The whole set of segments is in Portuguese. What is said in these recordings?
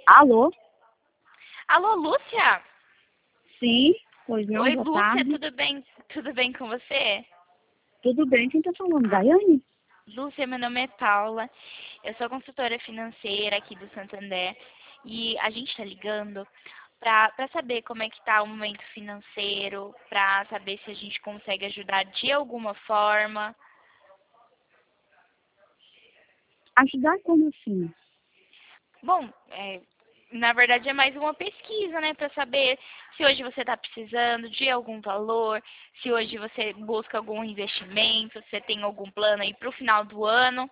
Alô? Alô, Lúcia? Sim, pois não, Oi, boa Lúcia, tarde. tudo bem? Tudo bem com você? Tudo bem? Quem tá falando? Daiane? Lúcia, meu nome é Paula. Eu sou consultora financeira aqui do Santander e a gente está ligando para saber como é que está o momento financeiro, para saber se a gente consegue ajudar de alguma forma. Ajudar como assim? Bom, na verdade é mais uma pesquisa, né, para saber se hoje você está precisando de algum valor, se hoje você busca algum investimento, se você tem algum plano aí para o final do ano.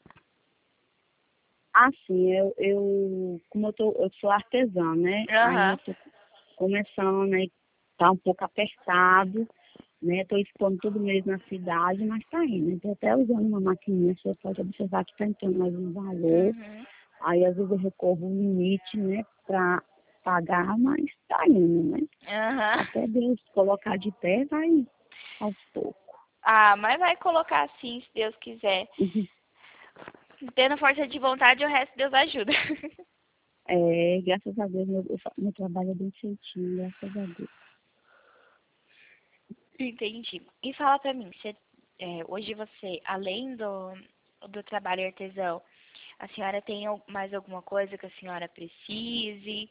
Assim, como eu sou artesã, né? Aí eu Aham. tô começando, né? Tá um pouco apertado, né? Tô expondo todo mês na cidade, mas tá indo. Né? Tô até usando uma maquininha, você pode observar que tá entrando mais um valor. Uhum. Aí às vezes eu recorro o limite, né? Pra pagar, mas tá indo, né? Aham. Até Deus colocar de pé, vai aos poucos. Ah, mas vai colocar assim, se Deus quiser. Tendo força de vontade, o resto Deus ajuda. É, graças a Deus, meu trabalho é bem feitinho, graças a Deus. Entendi. E fala pra mim, hoje você, além do trabalho artesão, a senhora tem mais alguma coisa que a senhora precise?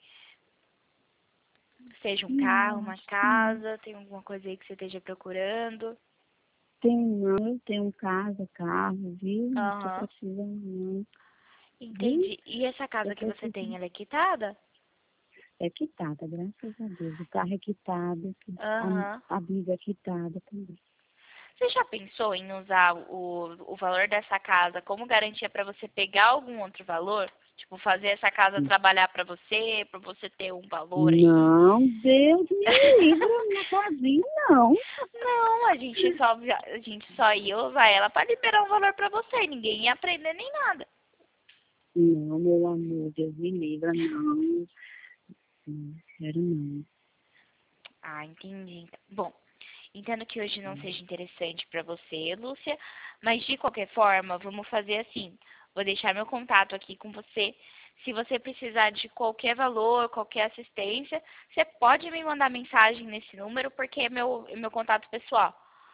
Seja um carro, Não, uma acho que não. casa, tem alguma coisa aí que você esteja procurando? Eu tenho casa, carro, viu? Não tô Aham. precisando, não. Viu? Entendi. E essa Tô casa que você tem, precisando. ela é quitada? É quitada, graças a Deus. O carro é quitado, Aham. a vida é quitada também. Você já pensou em usar o valor dessa casa como garantia para você pegar algum outro valor? Tipo, fazer essa casa trabalhar para você ter um valor aí? Não, Deus me livre, não sozinho, não. Não, a gente só ia usar ela para liberar um valor para você. Ninguém ia aprender nem nada. Não, meu amor, Deus me livre, não. Não, quero não. Ah, entendi. Bom, entendo que hoje não seja interessante para você, Lúcia, mas de qualquer forma, vamos fazer assim. Vou deixar meu contato aqui com você. Se você precisar de qualquer valor, qualquer assistência, você pode me mandar mensagem nesse número, porque é meu contato pessoal.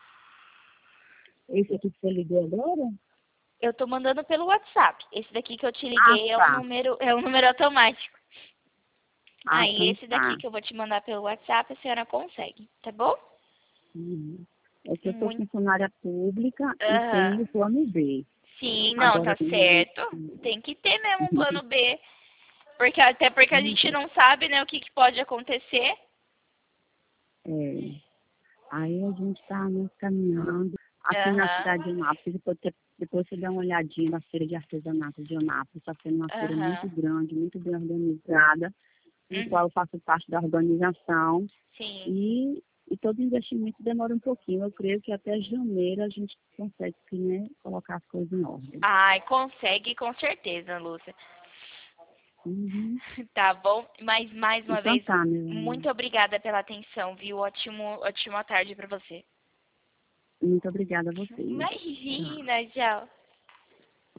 Esse aqui que você ligou agora? Eu tô mandando pelo WhatsApp. Esse daqui que eu te Ah, liguei tá. é um número automático. Ah, Aí então esse daqui tá. que eu vou te mandar pelo WhatsApp, a senhora consegue, tá bom? É que eu sou Muito. funcionária pública e Aham. tenho o plano B. Sim, não, Agora tá tem gente certo. Tem que ter mesmo um plano B. Porque até porque a gente não sabe, né, o que pode acontecer. é, aí a gente está né, caminhando aqui na Aham. cidade de Onápolis, depois você dá uma olhadinha na feira de artesanato de Onápolis, está sendo uma feira muito Aham. grande, muito bem organizada, no Uhum. qual eu faço parte da organização Sim. e todo investimento demora um pouquinho. Eu creio que até janeiro a gente consegue né, colocar as coisas em ordem. Ai, consegue com certeza, Lúcia. Uhum. Tá bom? Mas mais uma Então vez, tá, meu amor. muito obrigada pela atenção, viu? Ótima tarde pra você. Muito obrigada a vocês. Tchau. Imagina, tchau.